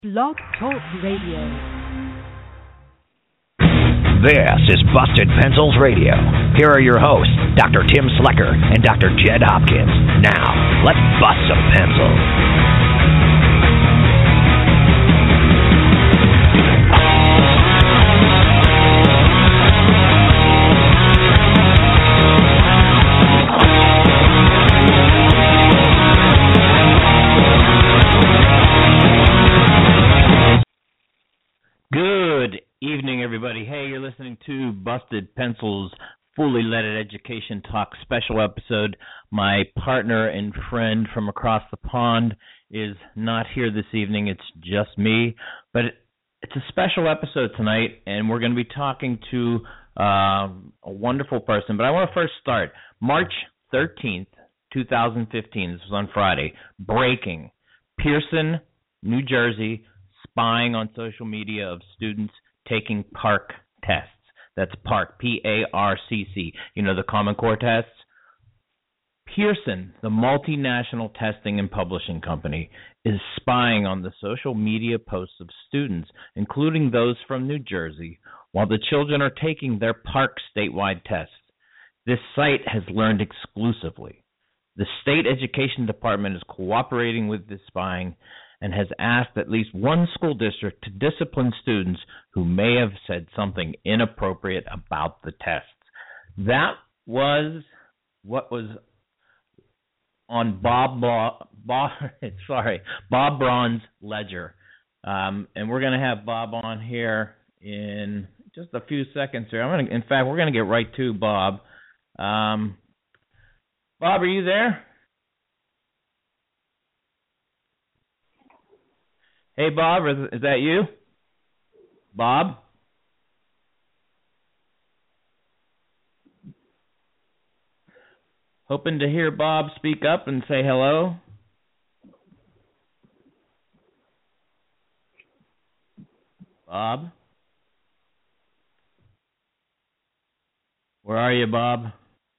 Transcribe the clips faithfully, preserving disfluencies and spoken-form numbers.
Blog Talk Radio. This is Busted Pencils Radio. Here are your hosts, Doctor Tim Slecker and Doctor Jed Hopkins. Now, let's bust some pencils. Good evening, everybody. Hey, you're listening to Busted Pencils Fully Leaded Education Talk special episode. My partner and friend from across the pond is not here this evening. It's just me. But it's a special episode tonight, and we're going to be talking to uh, a wonderful person. But I want to first start. March thirteenth, twenty fifteen. This was on Friday. Breaking. Pearson, New Jersey, spying on social media of students taking PARCC tests. That's PARCC, P A R C C. You know, the Common Core tests? Pearson, the multinational testing and publishing company, is spying on the social media posts of students, including those from New Jersey, while the children are taking their PARCC statewide tests. This site has learned exclusively. The state education department is cooperating with this spying and has asked at least one school district to discipline students who may have said something inappropriate about the tests. That was what was on Bob, Bob, Bob sorry, Bob Braun's ledger. Um, and we're going to have Bob on here in just a few seconds here. I'm going to, in fact, we're going to get right to Bob. Um, Bob, are you there? Hey, Bob, is, is that you? Bob? Hoping to hear Bob speak up and say hello. Bob? Where are you, Bob?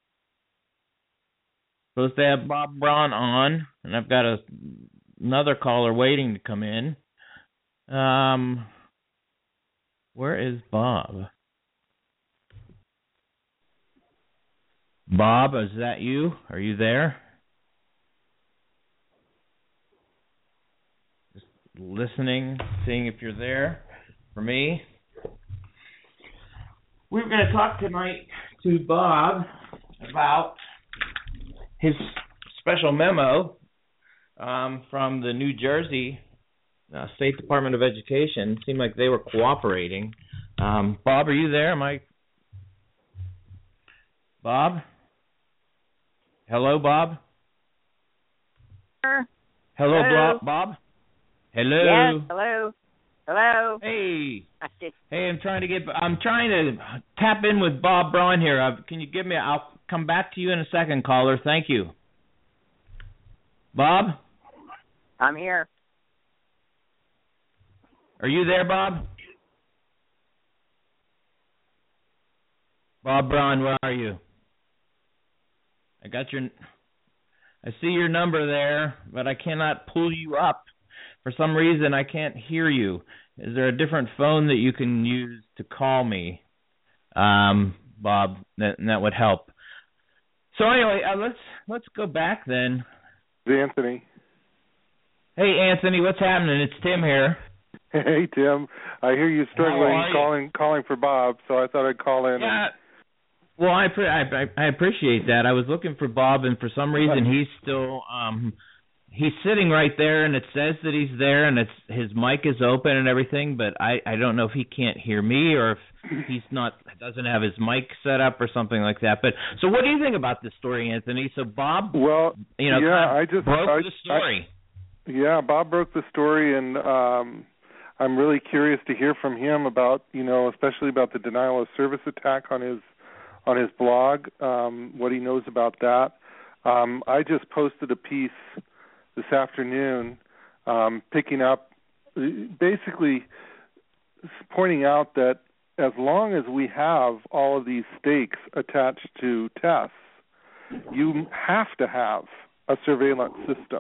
Supposed to have Bob Braun on, and I've got a, another caller waiting to come in. Um, where is Bob? Bob, is that you? Are you there? Just listening, seeing if you're there for me. We're going to talk tonight to Bob about his special memo um, from the New Jersey Uh, State Department of Education. Seemed like they were cooperating. Um, Bob, are you there? Am I? Bob? Hello, Bob? Hello, Hello. Bob? Bob? Hello? Yes, hello. Hello. Hey. Hey, I'm trying to get, I'm trying to tap in with Bob Braun here. Uh, can you give me, I'll come back to you in a second, caller. Thank you. Bob? I'm here. Are you there, Bob? Bob Braun, where are you? I got your, I see your number there, but I cannot pull you up. For some reason, I can't hear you. Is there a different phone that you can use to call me, um, Bob? That, that would help. So anyway, uh, let's let's go back then. Anthony. Hey, Anthony, what's happening? It's Tim here. Hey, Tim. I hear you struggling you? calling calling for Bob, so I thought I'd call in. Yeah. Well, I, pre- I I appreciate that. I was looking for Bob, and for some reason he's still um he's sitting right there, and it says that he's there, and it's his mic is open and everything, but I, I don't know if he can't hear me or if he's not doesn't have his mic set up or something like that. But so, what do you think about this story, Anthony? So Bob, well, you know, yeah, kind of I just broke I, the story. I, yeah, Bob broke the story, and um. I'm really curious to hear from him about, you know, especially about the denial of service attack on his on his blog, um, what he knows about that. Um, I just posted a piece this afternoon um, picking up, basically pointing out that as long as we have all of these stakes attached to tests, you have to have a surveillance system.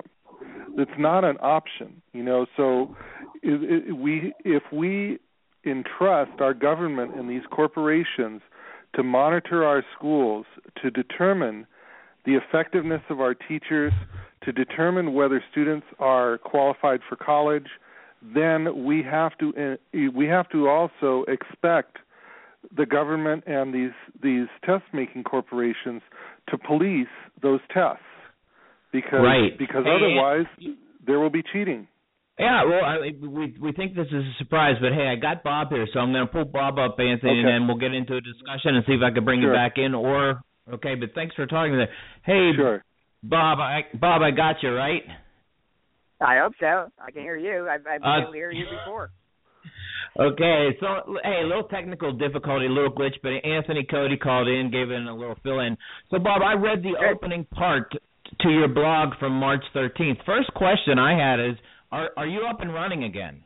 it's not an option, you know. So it, it, we if we entrust our government and these corporations to monitor our schools, to determine the effectiveness of our teachers, to determine whether students are qualified for college, then we have to we have to also expect the government and these these test-making corporations to police those tests, because right. because hey, otherwise yeah. there will be cheating. Yeah, well, I, we we think this is a surprise, but hey, I got Bob here, so I'm going to pull Bob up, Anthony, okay. and then we'll get into a discussion and see if I can bring sure. you back in. Or okay, but thanks for talking to me. Hey, sure. Bob, I, Bob, I got you right. I hope so. I can hear you. I've, I've been uh, able to hear you before. Okay, so hey, a little technical difficulty, a little glitch, but Anthony Cody called in, gave in a little fill-in. So, Bob, I read the Good. opening part to your blog from March thirteenth. First question I had is, are are you up and running again?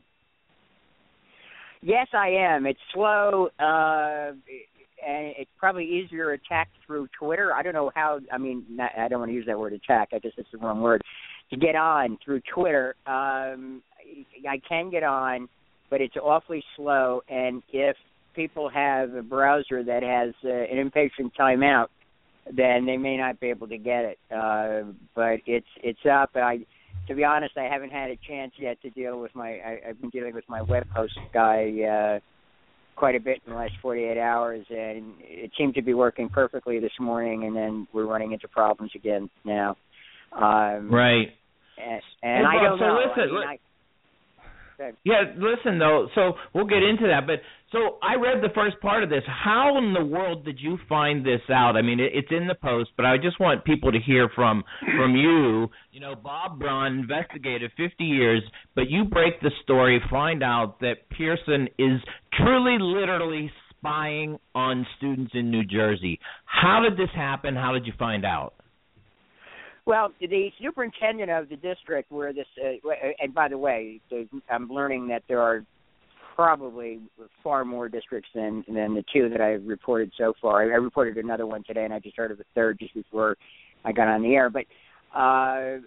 Yes, I am. It's slow, uh, and it's probably easier attacked through Twitter. I don't know how. I mean, not, I don't want to use that word attack. I guess it's the wrong word. To get on through Twitter, um, I can get on, but it's awfully slow. And if people have a browser that has uh, an impatient timeout, then they may not be able to get it. Uh, but it's it's up. I, to be honest, I haven't had a chance yet to deal with my. I, I've been dealing with my web host guy uh, quite a bit in the last forty-eight hours, and it seemed to be working perfectly this morning. And then we're running into problems again now. Um, right. And, and well, I don't so know. Listen, I mean, li- I, Yeah, listen, though, so we'll get into that. But so I read the first part of this. How in the world did you find this out? I mean, it, it's in the post, but I just want people to hear from from you. You know, Bob Braun investigated fifty years, but you break the story, find out that Pearson is truly, literally spying on students in New Jersey. How did this happen? How did you find out? Well, the superintendent of the district where this, uh, and by the way, I'm learning that there are probably far more districts than than the two that I've reported so far. I reported another one today, and I just heard of the third just before I got on the air. But uh,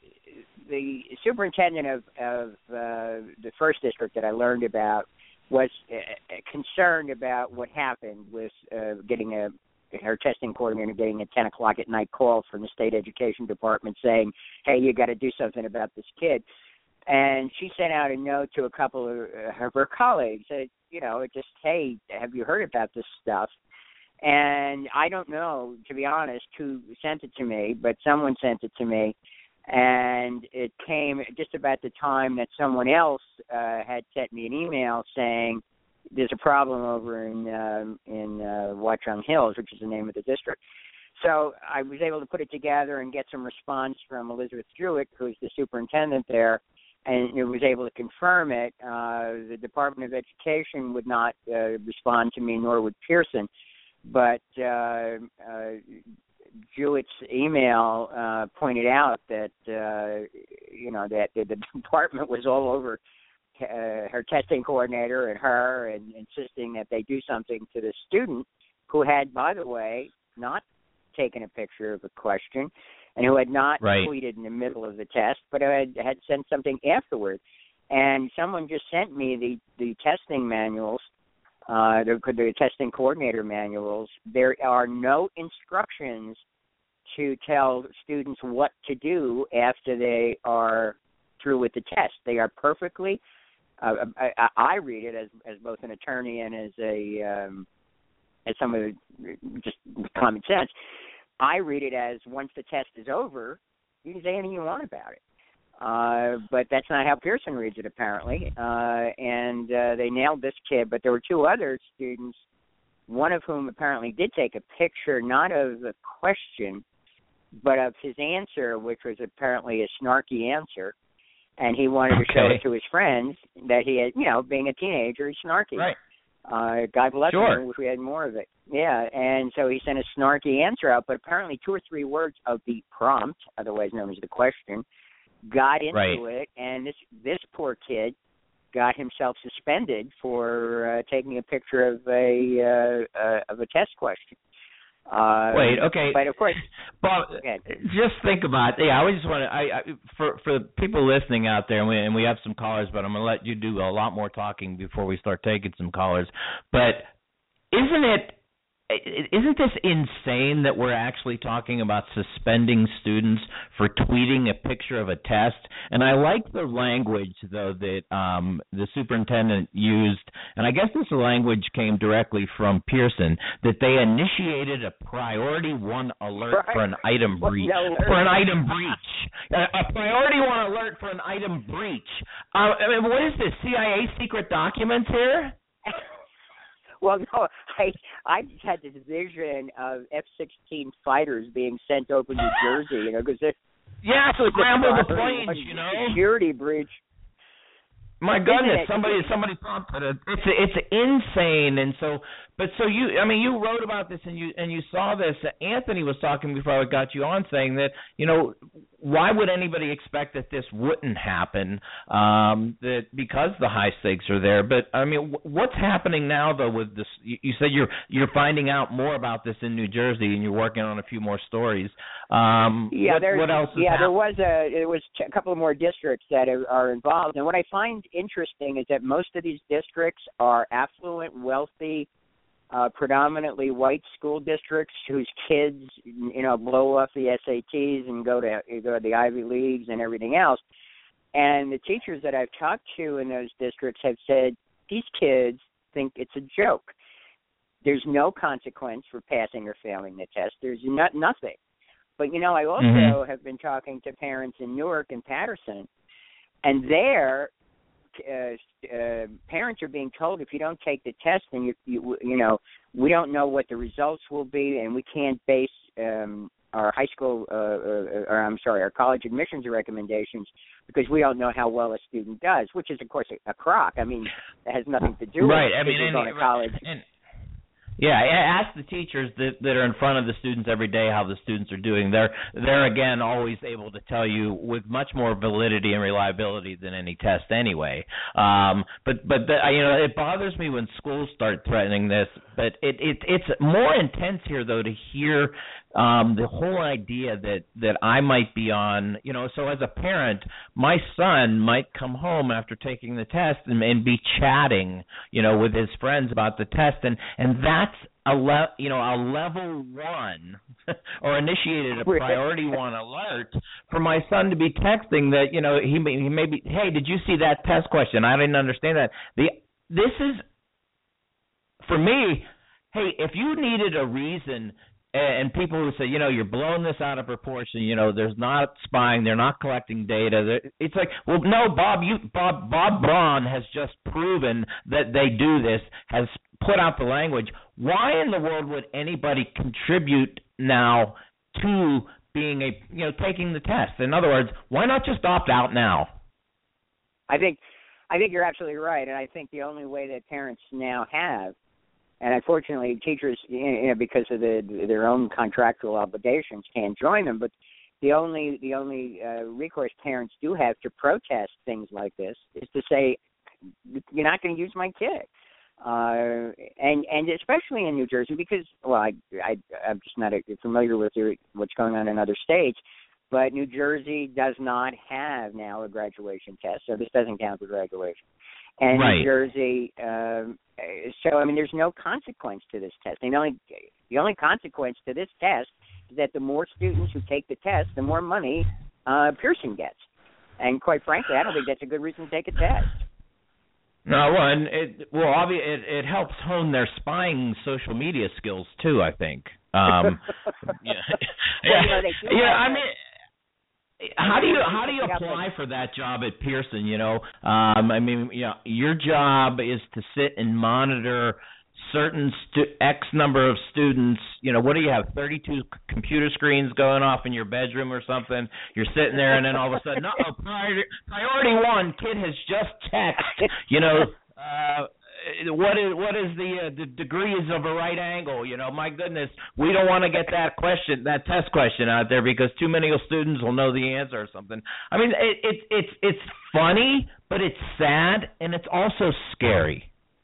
the superintendent of, of uh, the first district that I learned about was uh, concerned about what happened with uh, getting a her testing coordinator getting a ten o'clock at night call from the state education department saying, hey, you got to do something about this kid. And she sent out a note to a couple of, uh, of her colleagues, uh, you know, just, hey, have you heard about this stuff? And I don't know, to be honest, who sent it to me, but someone sent it to me. And it came just about the time that someone else uh, had sent me an email saying, there's a problem over in um, in uh, Watchung Hills, which is the name of the district. So I was able to put it together and get some response from Elizabeth Jewett, who's the superintendent there, and it was able to confirm it. Uh, the Department of Education would not uh, respond to me, nor would Pearson. But uh, uh, Jewett's email uh, pointed out that, uh, you know, that the department was all over Uh, her testing coordinator and her, and insisting that they do something to the student who had, by the way, not taken a picture of a question and who had not right. tweeted in the middle of the test, but had, had sent something afterward. And someone just sent me the, the testing manuals, uh, the, the testing coordinator manuals. There are no instructions to tell students what to do after they are through with the test. They are perfectly Uh, I, I read it as as both an attorney and as a um, as someone just with common sense. I read it as once the test is over, you can say anything you want about it. Uh, but that's not how Pearson reads it, apparently. Uh, and uh, they nailed this kid. But there were two other students, one of whom apparently did take a picture, not of the question, but of his answer, which was apparently a snarky answer. And he wanted okay. to show it to his friends that he had, you know, being a teenager, he's snarky. Right. Uh, God bless sure. him, wish we had more of it. Yeah, and so he sent a snarky answer out, but apparently two or three words of the prompt, otherwise known as the question, got into right. it, and this this poor kid got himself suspended for uh, taking a picture of a uh, uh, of a test question. Uh, Wait, okay. But of course, Bob, just think about it. Yeah, I just want to. I, I for for people listening out there, and we and we have some callers, but I'm going to let you do a lot more talking before we start taking some callers. But isn't it? Isn't this insane that we're actually talking about suspending students for tweeting a picture of a test? And I like the language, though, that um, the superintendent used, and I guess this language came directly from Pearson, that they initiated a priority one alert for an item breach. For an item breach. A priority one alert for an item breach. Uh, I mean, what is this, C I A secret documents here? Well, no, I I just had this vision of F sixteen fighters being sent over New Jersey, you know, because they're yeah, to scramble the planes, you know, security breach. My goodness, somebody somebody prompted it. It's it's insane, and so, but so you, I mean, you wrote about this and you and you saw this. Anthony was talking before I got you on, saying that, you know, why would anybody expect that this wouldn't happen? Um, that because the high stakes are there. But I mean, what's happening now though with this? You, you said you're you're finding out more about this in New Jersey, and you're working on a few more stories. Um, yeah, what, what else? Is yeah, happening? there was a there was a couple of more districts that are, are involved, and what I find interesting is that most of these districts are affluent, wealthy, uh, predominantly white school districts whose kids, you know, blow off the S A Ts and go to go to the Ivy Leagues and everything else. And the teachers that I've talked to in those districts have said these kids think it's a joke. There's no consequence for passing or failing the test. There's not nothing. But, you know, I also mm-hmm. have been talking to parents in Newark and Patterson, and there Uh, uh, parents are being told if you don't take the test, then you, you you know we don't know what the results will be, and we can't base um, our high school uh, uh, or I'm sorry, our college admissions recommendations because we don't know how well a student does, which is of course a, a crock. I mean, it has nothing to do right. with I mean, going to college. And, Yeah, ask the teachers that, that are in front of the students every day how the students are doing. They're, they're again, always able to tell you with much more validity and reliability than any test anyway. Um, but, but the, you know, it bothers me when schools start threatening this. But it, it it's more intense here, though, to hear um, the whole idea that, that I might be on, you know, so as a parent, my son might come home after taking the test and, and be chatting, you know, with his friends about the test. And, and that's a le- you know, a level one or initiated a priority one alert for my son to be texting that, you know, he may, he may be, hey, did you see that test question? I didn't understand that. The This is, for me, hey, if you needed a reason, and people who say, you know, you're blowing this out of proportion, you know, there's not spying, they're not collecting data. It's like, well, no, Bob, you, Bob, Bob Braun has just proven that they do this, has put out the language. Why in the world would anybody contribute now to being a, you know, taking the test? In other words, why not just opt out now? I think, I think you're absolutely right, and I think the only way that parents now have, and unfortunately, teachers, you know, because of the, their own contractual obligations, can't join them. But the only the only uh, recourse parents do have to protest things like this is to say, "You're not going to use my kid," uh, and and especially in New Jersey, because well, I, I I'm just not familiar with your, what's going on in other states, but New Jersey does not have now a graduation test, so this doesn't count for graduation. And right. New Jersey, um, so I mean, there's no consequence to this test. The only, the only consequence to this test is that the more students who take the test, the more money uh, Pearson gets. And quite frankly, I don't think that's a good reason to take a test. No, well, and it well, obviously, it, it helps hone their spying social media skills too. I think. Um, yeah, well, you know, they do yeah. have I mean. How do you how do you apply for that job at Pearson? You know, um, I mean, you know, your job is to sit and monitor certain stu- X number of students. You know, what do you have? thirty-two computer screens going off in your bedroom or something. You're sitting there, and then all of a sudden, no, priority, priority one kid has just texted. You know. Uh, What is what is the uh, the degrees of a right angle? You know, my goodness, we don't want to get that question, that test question out there because too many students will know the answer or something. I mean, it, it it's it's funny, but it's sad and it's also scary.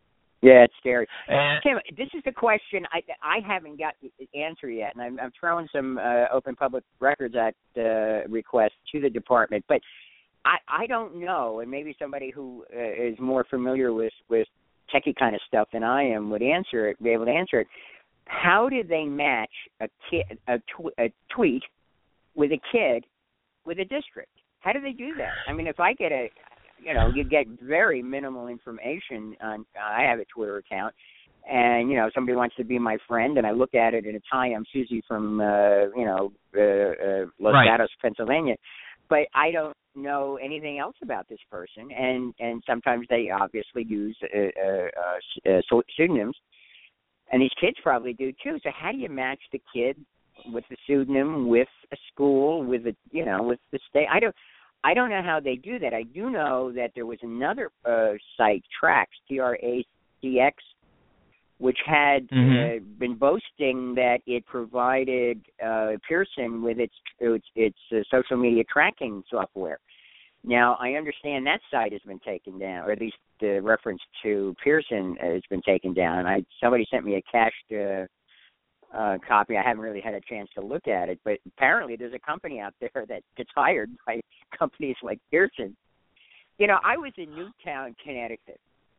Yeah, it's scary. And, Tim, this is the question I I haven't got the answer yet, and I'm, I'm throwing some uh, Open Public Records Act uh, requests to the department, but I, I don't know, and maybe somebody who uh, is more familiar with, with techie kind of stuff than I am would answer it, be able to answer it. How do they match a kid, a, tw- a tweet with a kid with a district? How do they do that? I mean, if I get a You know, you get very minimal information on. I have a Twitter account, and you know, somebody wants to be my friend, and I look at it, and it's hi, I'm Susie from uh, you know uh, uh, Los right. Gatos, Pennsylvania, but I don't know anything else about this person, and and sometimes they obviously use uh, uh, uh, pseudonyms, and these kids probably do too. So how do you match the kid with the pseudonym with a school with a you know with the state? I don't. I don't know how they do that. I do know that there was another uh, site, Trax, T R A C X, which had mm-hmm. uh, been boasting that it provided uh, Pearson with its its, its uh, social media tracking software. Now, I understand that site has been taken down, or at least the reference to Pearson has been taken down. I somebody sent me a cached uh, Uh, copy. I haven't really had a chance to look at it, but apparently there's a company out there that gets hired by companies like Pearson. You know, I was in Newtown, Connecticut.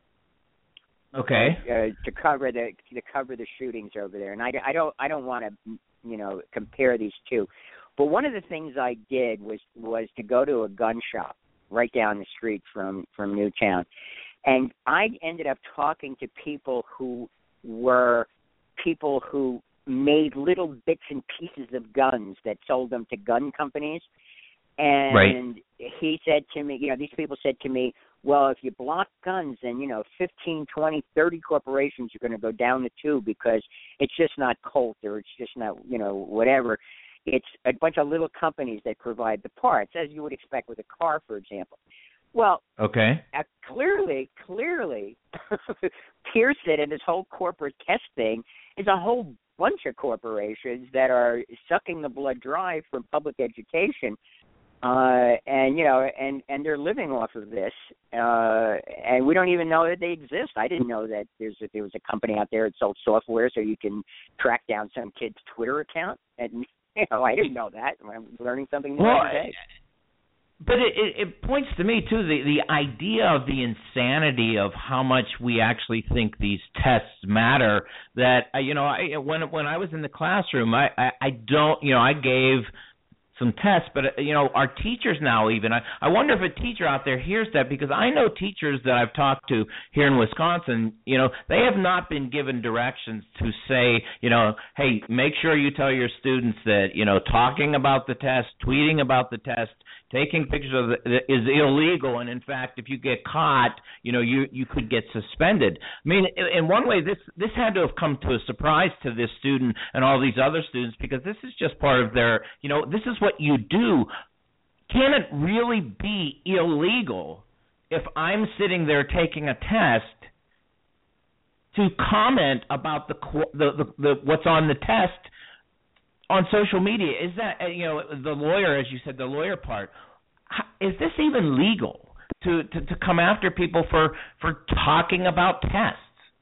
Okay. Uh, to cover the to cover the shootings over there, and I, I don't I don't want to you know compare these two, but one of the things I did was was to go to a gun shop right down the street from from Newtown, and I ended up talking to people who were people who made little bits and pieces of guns that sold them to gun companies. And right. he said to me, you know, these people said to me, well, if you block guns, then, you know, fifteen, twenty, thirty corporations are going to go down the tube because it's just not Colt or it's just not, you know, whatever. It's a bunch of little companies that provide the parts, as you would expect with a car, for example. Well, okay. Uh, clearly, clearly, Pearson and this whole corporate test thing is a whole bunch of corporations that are sucking the blood dry from public education, uh, and you know, and, and they're living off of this, uh, and we don't even know that they exist. I didn't know that there's a, there was a company out there that sold software so you can track down some kid's Twitter account, and you know, I didn't know that. I'm learning something new well, every day. But it, it, it points to me, too, the, the idea of the insanity of how much we actually think these tests matter, that, uh, you know, I, when when I was in the classroom, I, I, I don't, you know, I gave some tests, but, uh, you know, our teachers now even, I, I wonder if a teacher out there hears that, because I know teachers that I've talked to here in Wisconsin, you know, they have not been given directions to say, you know, hey, make sure you tell your students that, you know, talking about the test, tweeting about the test, taking pictures of it is illegal, and in fact, if you get caught, you know, you, you could get suspended. I mean, in one way, this this had to have come to a surprise to this student and all these other students, because this is just part of their, you know, this is what you do. Can it really be illegal if I'm sitting there taking a test to comment about the the, the, the what's on the test on social media? Is that, you know, the lawyer, as you said, the lawyer part, is this even legal to, to, to come after people for, for talking about tests?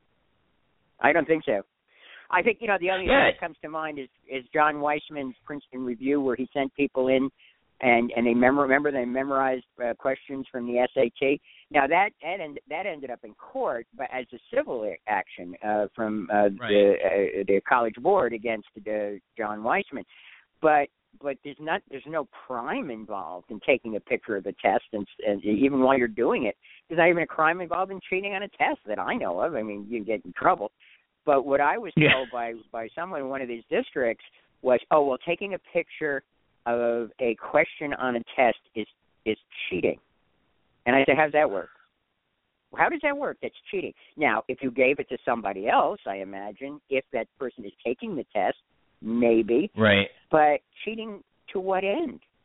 I don't think so. I think, you know, the only yeah. thing that comes to mind is, is John Weissman's Princeton Review, where he sent people in and, and they mem- remember they memorized uh, questions from the S A T. Now, that that, end, that ended up in court, but as a civil action uh, from uh, right. the, uh, the College Board against uh, John Weissman. But but there's not there's no crime involved in taking a picture of the test, and, and even while you're doing it, there's not even a crime involved in cheating on a test that I know of. I mean, you get in trouble. But what I was yeah. told by, by someone in one of these districts was, oh, well, taking a picture of a question on a test is is cheating. And I said, how does that work? How does that work? That's cheating. Now, if you gave it to somebody else, I imagine, if that person is taking the test, maybe. Right. But cheating to what end?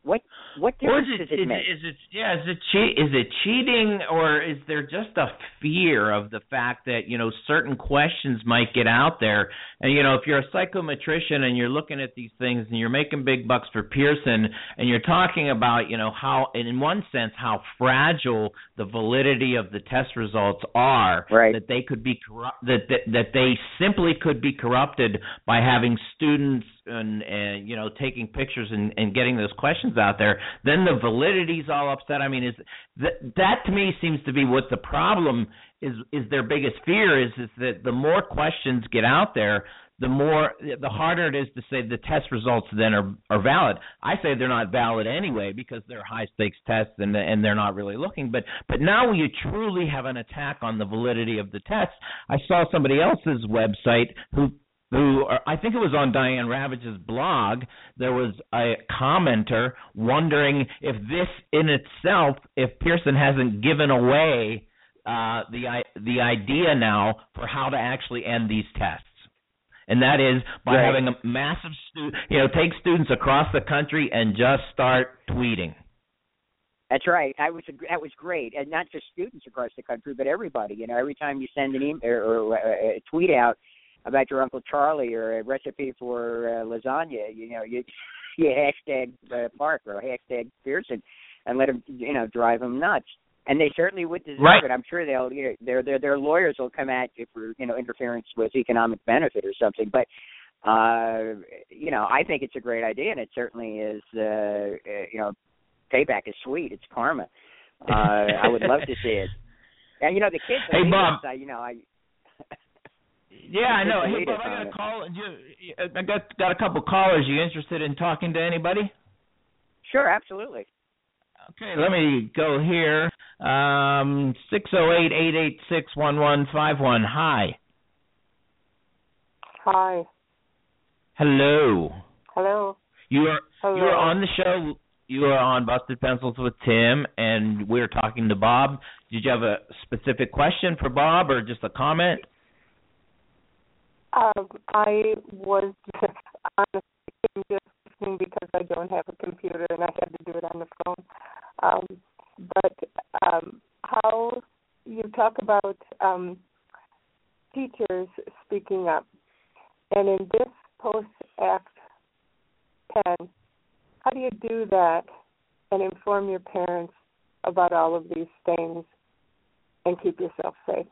What what Or is difference it, does it is make? it, is it yeah, is it che- is it cheating, or is there just a fear of the fact that, you know, certain questions might get out there? And, you know, if you're a psychometrician and you're looking at these things and you're making big bucks for Pearson and you're talking about, you know, how, in one sense, how fragile the validity of the test results are, right. that they could be corrupt, that, that that they simply could be corrupted by having students and, and you know, taking pictures and, and getting those questions out there, then the validity's all upset. I mean, is that that to me seems to be what the problem is. Is their biggest fear is is that the more questions get out there, the more the harder it is to say the test results then are are valid. I say they're not valid anyway because they're high stakes tests and and they're not really looking. But but now you truly have an attack on the validity of the tests. I saw somebody else's website who. Who I think it was on Diane Ravage's blog, there was a commenter wondering if this in itself, if Pearson hasn't given away uh, the the idea now for how to actually end these tests. And that is by right. having a massive, stu- you know, take students across the country and just start tweeting. That's right. I was that was great, and not just students across the country, but everybody. You know, every time you send an email or, or a tweet out about your Uncle Charlie or a recipe for uh, lasagna, you know, you you hashtag uh, Park or hashtag Pearson, and let them, you know, drive them nuts. And they certainly would deserve right. it. I'm sure they'll, you know, their their their lawyers will come at you for, you know, interference with economic benefit or something. But uh, you know, I think it's a great idea, and it certainly is. Uh, uh, you know, payback is sweet. It's karma. Uh, I would love to see it. And you know, the kids. Hey, Bob. Us, I, you know, I. Yeah, I know. Hey, Bob, I got a call. You, I got got a couple callers. You interested in talking to anybody? Sure, absolutely. Okay, let me go here. Um, six oh eight, eight eight six, one one five one. Hi. Hi. Hello. Hello. You are Hello. you are on the show. You are on Busted Pencils with Tim, and we're talking to Bob. Did you have a specific question for Bob, or just a comment? Um, I was honestly just listening because I don't have a computer and I had to do it on the phone. Um, but um, how you talk about um, teachers speaking up, and in this post-Act ten, how do you do that and inform your parents about all of these things and keep yourself safe?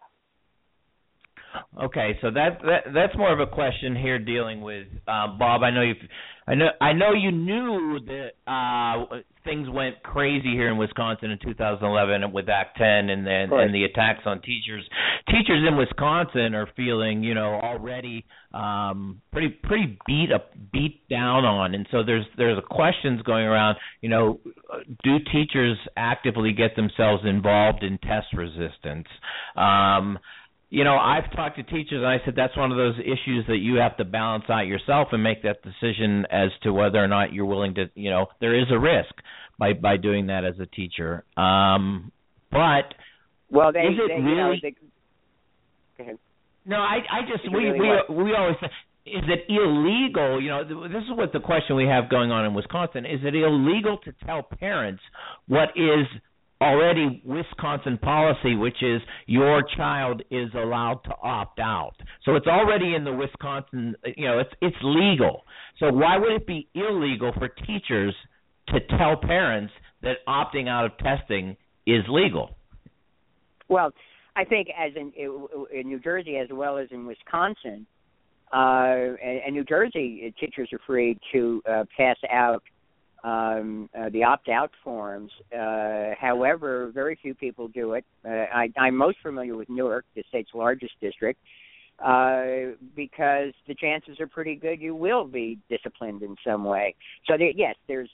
Okay, so that, that that's more of a question here dealing with uh, Bob. I know you, I know I know you knew that uh, things went crazy here in Wisconsin in two thousand eleven with Act ten and then and the attacks on teachers. Teachers in Wisconsin are feeling, you know, already um, pretty pretty beat up, beat down on, and so there's there's questions going around. You know, do teachers actively get themselves involved in test resistance? Um, You know, I've talked to teachers, and I said that's one of those issues that you have to balance out yourself and make that decision as to whether or not you're willing to, you know, there is a risk by, by doing that as a teacher. Um, but well, they, is it they, really? You know, they, go ahead. No, I, I just, we, really we, we always say, is it illegal? You know, this is what the question we have going on in Wisconsin. Is it illegal to tell parents what is already Wisconsin policy, which is your child is allowed to opt out? So it's already in the Wisconsin, you know, it's it's legal. So why would it be illegal for teachers to tell parents that opting out of testing is legal? Well, I think as in in New Jersey as well as in Wisconsin, uh, and, and New Jersey, teachers are free to uh, pass out Um, uh, the opt-out forms. Uh, however, very few people do it. Uh, I, I'm most familiar with Newark, the state's largest district, uh, because the chances are pretty good you will be disciplined in some way. So, there, yes, there's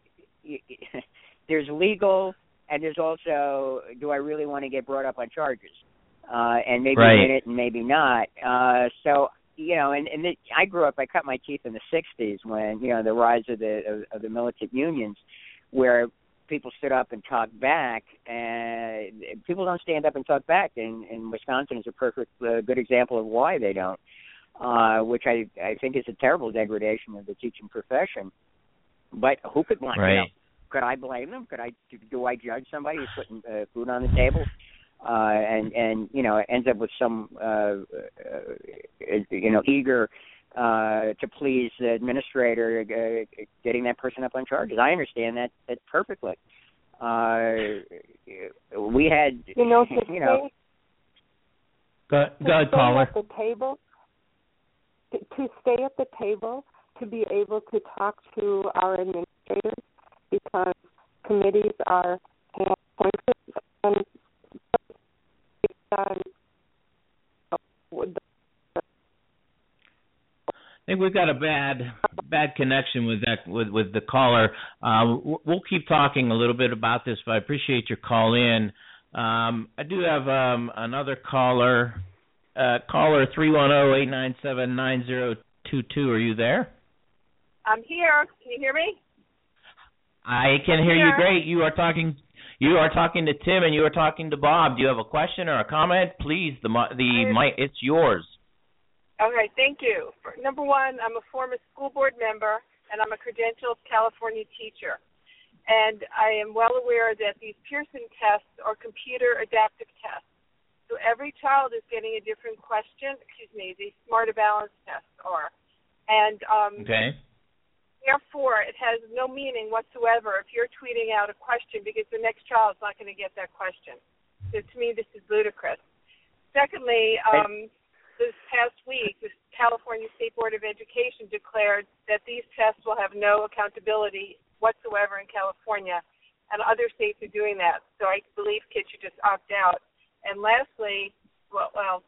there's legal, and there's also, do I really want to get brought up on charges? Uh, and maybe right. win it and maybe not. Uh, so, you know, and, and the, I grew up, I cut my teeth in the sixties when, you know, the rise of the of, of the militant unions, where people stood up and talked back, and people don't stand up and talk back, and, and Wisconsin is a perfect uh, good example of why they don't, uh, which I, I think is a terrible degradation of the teaching profession. But who could want, right. you know, could I blame them? Could I do, do I judge somebody who's putting uh, food on the table, uh, and and you know ends up with some uh, uh, you know eager uh, to please the administrator uh, getting that person up on charges? I understand that that perfectly. Uh, we had you know to you know. Go, go ahead, caller. At the table, to, to stay at the table, to be able to talk to our administrators, because committees are appointed and done. I think we've got a bad bad connection with that with, with the caller. Uh, we'll keep talking a little bit about this, but I appreciate your call in. Um, I do have um, another caller, uh, caller three one zero, eight nine seven, nine zero two two. Are you there? I'm here. Can you hear me? I can hear you great. You are talking. You are talking to Tim, and you are talking to Bob. Do you have a question or a comment? Please, the the mic, it's yours. Okay, thank you. For, number one, I'm a former school board member, and I'm a credentialed California teacher. And I am well aware that these Pearson tests are computer adaptive tests. So every child is getting a different question. Excuse me, the Smarter Balance tests are. And um, okay. Therefore, it has no meaning whatsoever if you're tweeting out a question because the next child's not going to get that question. So to me, this is ludicrous. Secondly, um, this past week, the California State Board of Education declared that these tests will have no accountability whatsoever in California, and other states are doing that. So I believe kids should just opt out. And lastly, well, well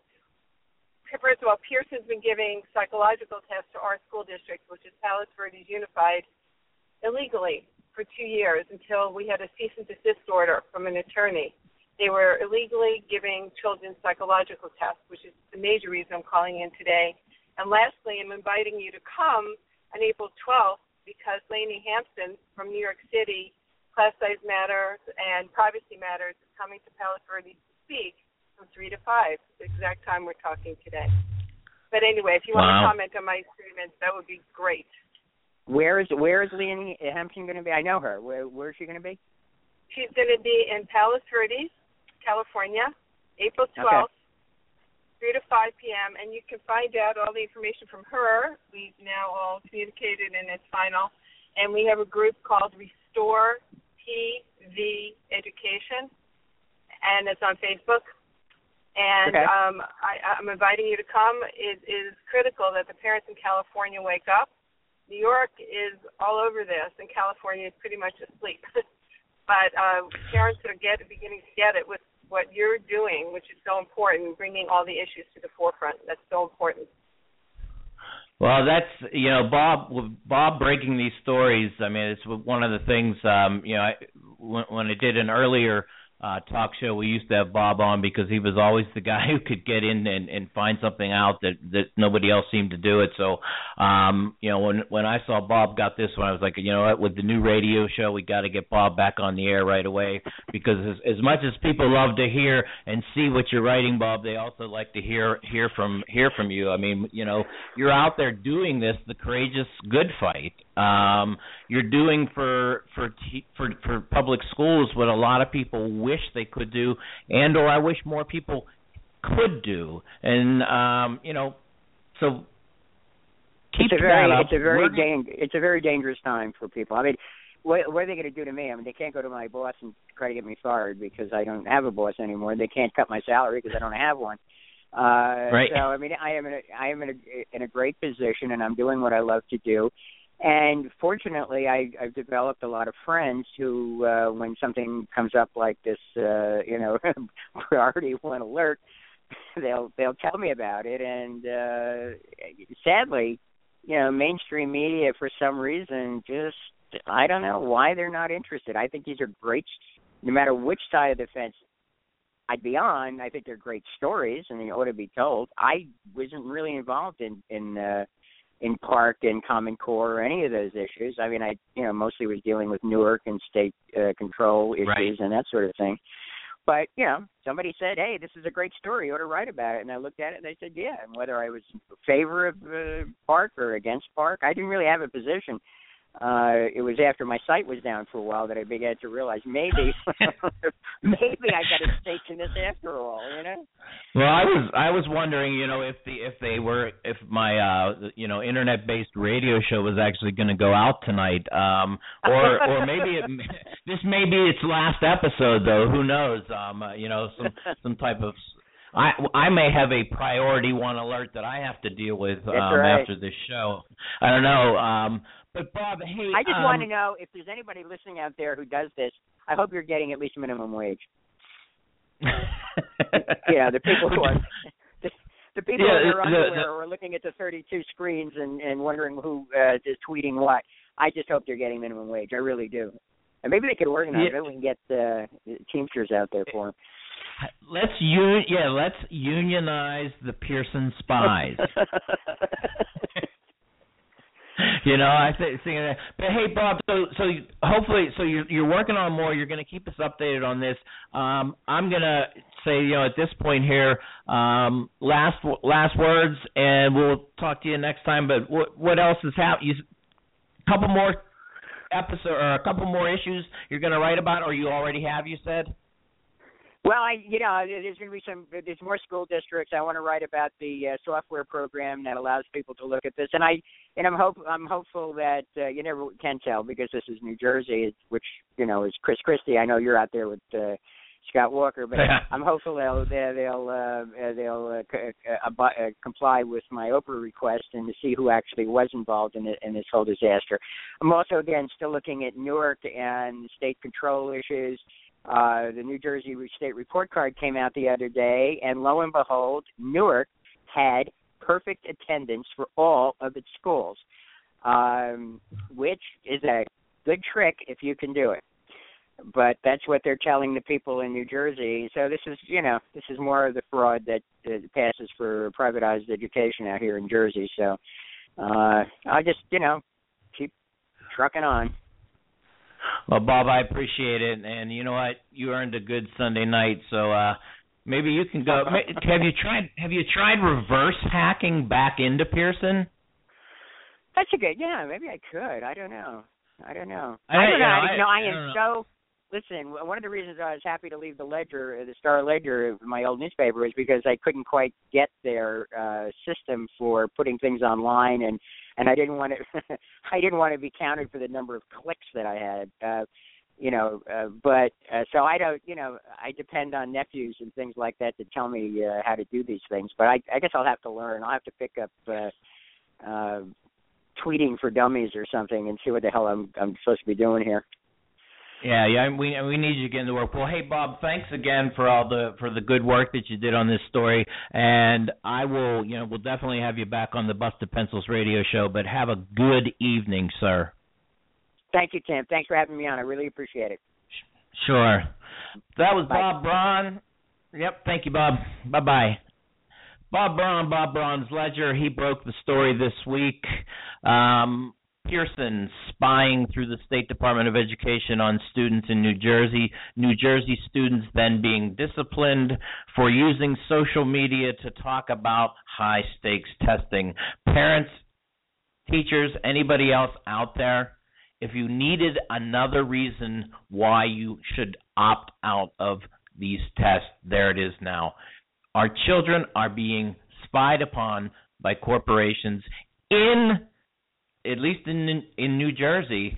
first of all, Pearson's been giving psychological tests to our school district, which is Palos Verdes Unified, illegally for two years until we had a cease and desist order from an attorney. They were illegally giving children psychological tests, which is the major reason I'm calling in today. And lastly, I'm inviting you to come on April twelfth because Lainey Hampson from New York City, Class Size Matters and Privacy Matters, is coming to Palos Verdes to speak from three to five, the exact time we're talking today. But anyway, if you wow. want to comment on my statement, that would be great. Where is Where is Lainey Hampson going to be? I know her. Where Where is she going to be? She's going to be in Palos Verdes, California, April twelfth, okay. three to five p.m., and you can find out all the information from her. We've now all communicated, and it's final. And we have a group called Restore P V Education, and it's on Facebook. And okay. um, I, I'm inviting you to come. It is critical that the parents in California wake up. New York is all over this, and California is pretty much asleep. But uh, parents are get, beginning to get it with what you're doing, which is so important, bringing all the issues to the forefront. That's so important. Well, that's, you know, Bob, Bob breaking these stories, I mean, it's one of the things, um, you know, I, when, when I did an earlier uh, talk show, we used to have Bob on because he was always the guy who could get in and, and find something out that, that nobody else seemed to do it. So, um, you know, when when I saw Bob got this one, I was like, you know what, with the new radio show, we got to get Bob back on the air right away because as, as much as people love to hear and see what you're writing, Bob, they also like to hear hear from hear from you. I mean, you know, you're out there doing this, the courageous good fight. Um, you're doing for for t- for for public schools what a lot of people wish they could do, and or I wish more people could do. And um, you know, so keep it's a very, that up. It's a very dang- It's a very dangerous time for people. I mean, what, what are they going to do to me? I mean, they can't go to my boss and try to get me fired because I don't have a boss anymore. They can't cut my salary because I don't have one. Uh, right. So I mean, I am in a, I am in a, in a great position, and I'm doing what I love to do. And fortunately, I, I've developed a lot of friends who, uh, when something comes up like this, uh, you know, priority one alert, they'll they'll tell me about it. And uh, sadly, you know, mainstream media, for some reason, just I don't know why they're not interested. I think these are great, no matter which side of the fence I'd be on. I think they're great stories, and they ought to be told. I wasn't really involved in in. Uh, in Park and Common Core or any of those issues. I mean, I, you know, mostly was dealing with Newark and state uh, control issues right. and that sort of thing. But, you know, somebody said, hey, this is a great story. You ought to write about it. And I looked at it and I said, yeah. And whether I was in favor of uh, Park or against Park, I didn't really have a position. uh, it was after my site was down for a while that I began to realize maybe, maybe I got a stake in this after all. You know. Well, I was I was wondering, you know, if the if they were if my uh you know internet-based radio show was actually going to go out tonight, um, or or maybe it, this may be its last episode though. Who knows? Um, uh, you know, some some type of. I I may have a priority one alert that I have to deal with um, right. after this show. I don't know. Um, but Bob, hey, I just um, want to know if there's anybody listening out there who does this. I hope you're getting at least minimum wage. Yeah, the people who are the, the people yeah, in their the, underwear the, who are looking at the thirty-two screens and, and wondering who uh, is tweeting what. I just hope they're getting minimum wage. I really do. And maybe they could organize. Yeah. Maybe we can get uh, Teamsters out there for them. Let's un- yeah, let's unionize the Pearson spies. You know, I think, think that. But hey, Bob. So, so hopefully, so you're you're working on more. You're going to keep us updated on this. Um, I'm going to say, you know, at this point here, um, last last words, and we'll talk to you next time. But what what else is happening? A couple more episodes or a couple more issues you're going to write about, or you already have? You said. Well, I, you know, there's going to be some. There's more school districts. I want to write about the uh, software program that allows people to look at this, and I, and I'm hope I'm hopeful that uh, you never can tell because this is New Jersey, which you know is Chris Christie. I know you're out there with uh, Scott Walker, but I'm hopeful they'll they'll uh, they'll uh, uh, uh, comply with my Oprah request and to see who actually was involved in it, in this whole disaster. I'm also again still looking at Newark and state control issues. Uh, the New Jersey State Report Card came out the other day, and lo and behold, Newark had perfect attendance for all of its schools, um, which is a good trick if you can do it. But that's what they're telling the people in New Jersey. So this is, you know, this is more of the fraud that uh, passes for privatized education out here in Jersey. So uh, I just, you know, keep trucking on. Well, Bob, I appreciate it, and you know what? You earned a good Sunday night, so uh, maybe you can go. Have you tried? Have you tried reverse hacking back into Pearson? That's a good. Yeah, maybe I could. I don't know. I don't know. I, I don't know. I, I, you know, I, I am I so. Listen, one of the reasons I was happy to leave the Ledger, the Star Ledger, my old newspaper, is because I couldn't quite get their uh, system for putting things online, and, and I didn't want to. I didn't want to be counted for the number of clicks that I had, uh, you know. Uh, but uh, so I don't, you know, I depend on nephews and things like that to tell me uh, how to do these things. But I, I guess I'll have to learn. I'll have to pick up uh, uh, tweeting for dummies or something and see what the hell I'm, I'm supposed to be doing here. Yeah, yeah, we we need you to get into work. Well, hey, Bob, thanks again for all the for the good work that you did on this story, and I will, you know, we'll definitely have you back on the Busted Pencils radio show. But have a good evening, sir. Thank you, Tim. Thanks for having me on. I really appreciate it. Sure. That was Bye. Bob Braun. Yep. Thank you, Bob. Bye bye. Bob Braun, Bob Braun's Ledger. He broke the story this week. Um, Pearson spying through the State Department of Education on students in New Jersey. New Jersey students then being disciplined for using social media to talk about high-stakes testing. Parents, teachers, anybody else out there, if you needed another reason why you should opt out of these tests, there it is now. Our children are being spied upon by corporations in at least in in New Jersey,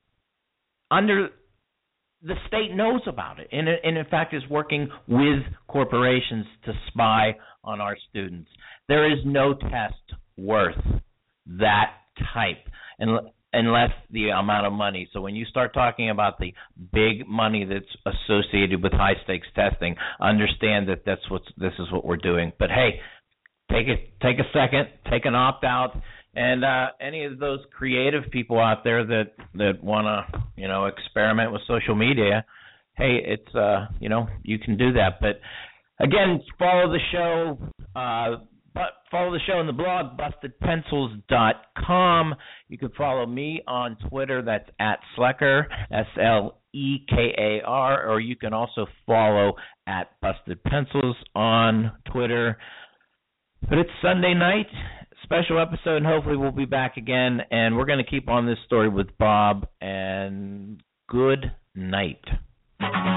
under the state knows about it, and, and in fact is working with corporations to spy on our students. There is no test worth that type, unless the amount of money. So when you start talking about the big money that's associated with high stakes testing, understand that that's what this is what we're doing. But hey, take it, take a second, take an opt out. And uh, any of those creative people out there that, that want to, you know, experiment with social media, hey, it's, uh, you know, you can do that. But, again, follow the show. Uh, but follow the show on the blog, busted pencils dot com. You can follow me on Twitter. That's at Slecker, S L E K A R. Or you can also follow at Busted Pencils on Twitter. But it's Sunday night. special episode, and hopefully we'll be back again. And we're going to keep on this story with Bob. And good night.